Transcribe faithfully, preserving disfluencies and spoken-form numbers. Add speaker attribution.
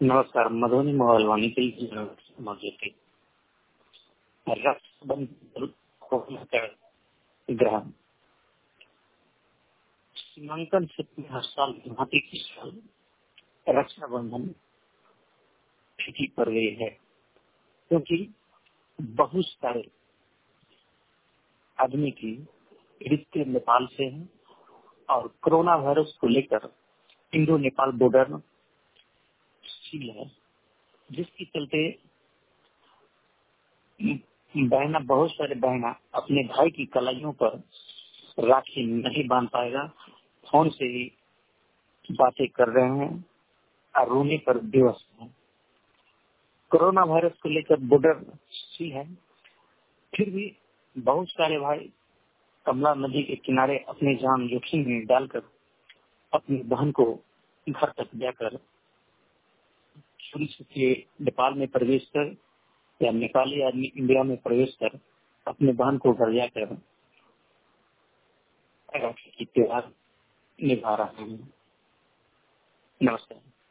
Speaker 1: नमस्कार। मधुबनी मोबाइल वाणी के लिए मौजूद थी रक्षाबंधन ग्रहण सीमांकन से हर साल की भांति इस साल रक्षाबंधन तिथि पर गई है, क्योंकि बहुत सारे आदमी की रिश्ते नेपाल से हैं और कोरोना वायरस को लेकर इंडो नेपाल बॉर्डर सील है, जिसके चलते बहना बहुत सारे बहना अपने भाई की कलाइयों पर राखी नहीं बांध पाएगा। फोन से ही बातें कर रहे हैं और रोने पर बेवश हैं। कोरोना वायरस को लेकर बॉर्डर सील है, फिर भी बहुत सारे भाई कमला नदी के किनारे अपनी जान जोखिम में डालकर अपनी बहन को घर तक जाकर चोरी से नेपाल में प्रवेश कर या नेपाली आदमी इंडिया में प्रवेश कर अपने बहन को घर जाकर राखी की त्योहार निभा रहे हैं। नमस्कार।